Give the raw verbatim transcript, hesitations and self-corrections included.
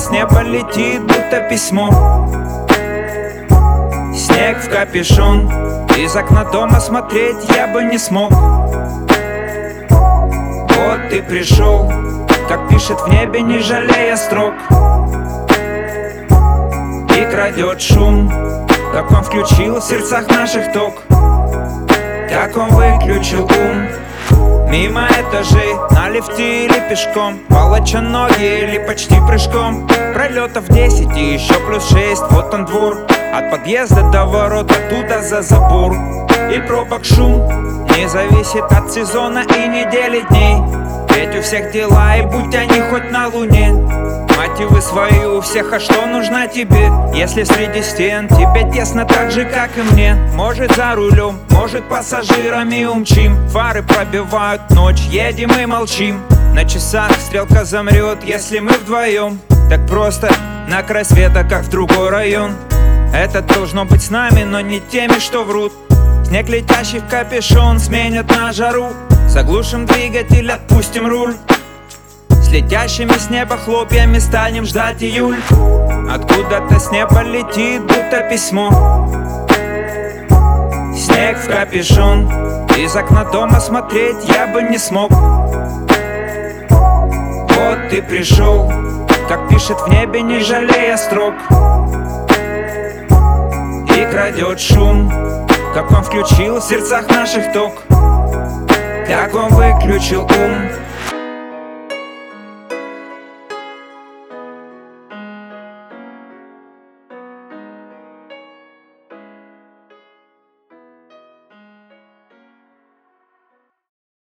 с неба летит, будто письмо. Снег в капюшон, из окна дома смотреть я бы не смог. Вот ты пришел, как пишет в небе, не жалея строк. И крадет шум, как он включил в сердцах наших ток, как он выключил ум. Мимо этажей, на лифте или пешком, волоча ноги или почти прыжком. Пролетов десять и еще плюс шесть, вот он двор. От подъезда до ворот, оттуда за забор. И пробок шум не зависит от сезона и недели дней. Ведь у всех дела, и будь они хоть на луне. Мотивы свои у всех, а что нужно тебе? Если среди стен тебе тесно так же, как и мне. Может за рулем, может пассажирами умчим. Фары пробивают ночь, едем и молчим. На часах стрелка замрет, если мы вдвоем. Так просто на край света, как в другой район. Это должно быть с нами, но не теми, что врут. Снег, летящий в капюшон, сменят на жару. Заглушим двигатель, отпустим руль. С летящими с неба хлопьями станем ждать июль. Откуда-то с неба летит, будто письмо. Снег в капюшон, из окна дома смотреть я бы не смог. Вот ты пришел, как пишет в небе, не жалея строк. И крадет шум, как он включил в сердцах наших ток, как он выключил ум.